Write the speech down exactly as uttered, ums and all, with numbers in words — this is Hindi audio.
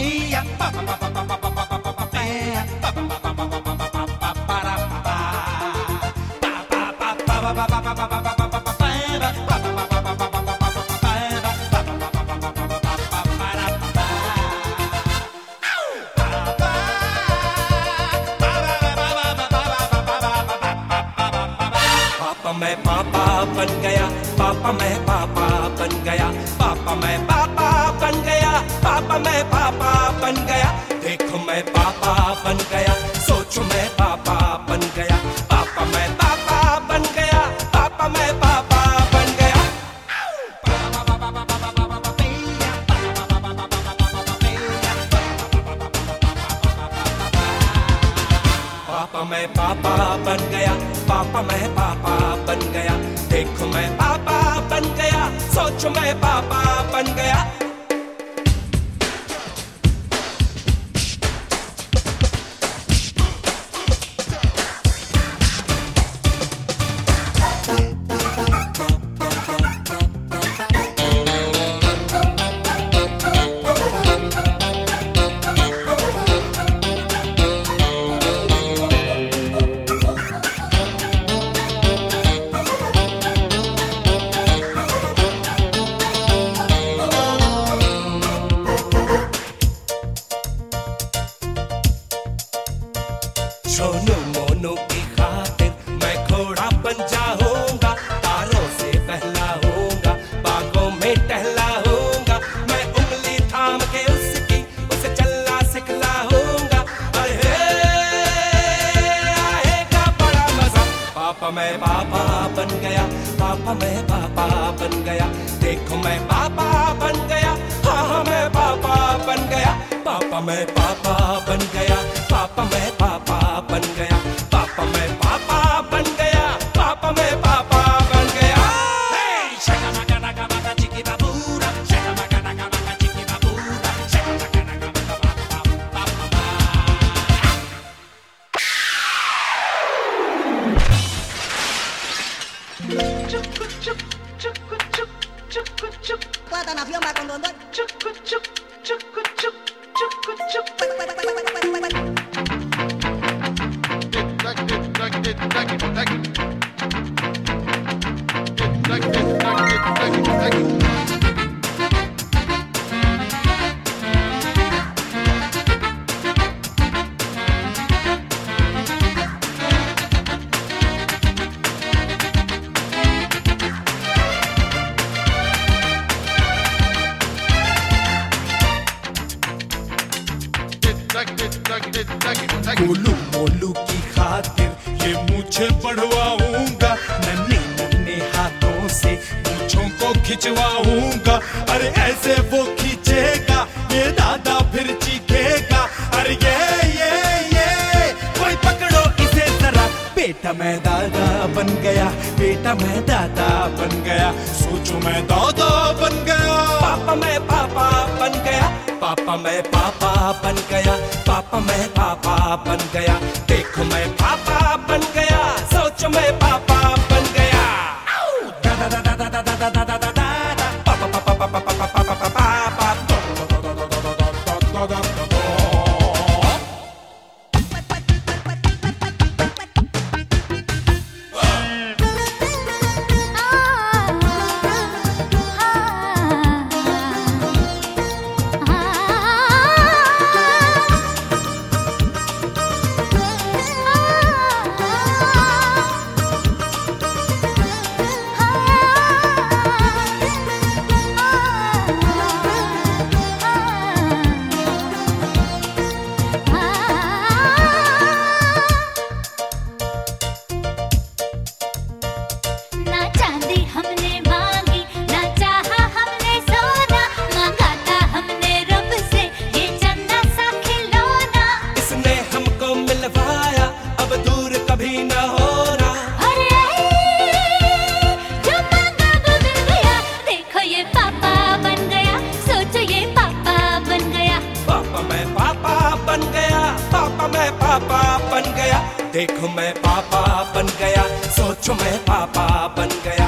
मैं पापा बन गया, पापा मैं पापा बन गया, पापा मैं पापा बन गया, पापा मैं पापा बन गया। देखो मैं पापा बन गया, सोचो मैं पापा बन गया, पापा मैं पापा बन गया, पापा मैं पापा बन गया। पापा मैं पापा बन गया, पापा मैं पापा बन गया। देखो मैं पापा बन गया, सोचो मैं पापा बन गया। सोनू मोनू की खातिर मैं घोड़ा बन जाऊंगा, तारों से बहलाऊंगा, बागों में टहलाऊंगा, मैं उंगली थाम के उसकी उसे चलना सिखलाऊंगा। अरे आएगा बड़ा मजा। पापा मैं पापा बन गया, पापा मैं पापा बन गया। देखो मैं पापा बन गया, हाँ हाँ मैं पापा बन गया। पापा मैं पापा बन गया, पापा मैं पापा बन गया, पापा मैं पापा बन गया, पापा मैं पापा बन गया। Hey! Shaka maka naka maka chiki babura, shaka maka naka maka chiki babura, shaka maka naka maka ba Chuk chuk chuk chuk chuk chuk. Toda na firma con don don. Chuk chuk chuk chuk chuk chuk. Golu Molu की खातिर ये मुझे बढ़वाऊंगा, नन्हे मुन्ने हाथों से मूंछों को खिंचवाऊंगा। अरे ऐसे वो खींचेगा ये दादा फिर चीखेगा। अरे ये ये ये कोई पकड़ो इसे जरा। बेटा मैं दादा बन गया, बेटा मैं दादा बन गया, सोचो मैं दादा बन गया। पापा मैं पापा बन गया, पापा मैं पापा बन गया, पापा मैं पापा बन गया। देखो मैं पापा बन गया, सोचो मैं पापा बन गया। दादा दादा दादा दादा दादा दादा पापा पापा पापा पापा पापा पापा। पापा बन गया, देखो मैं पापा बन गया, सोचो मैं पापा बन गया।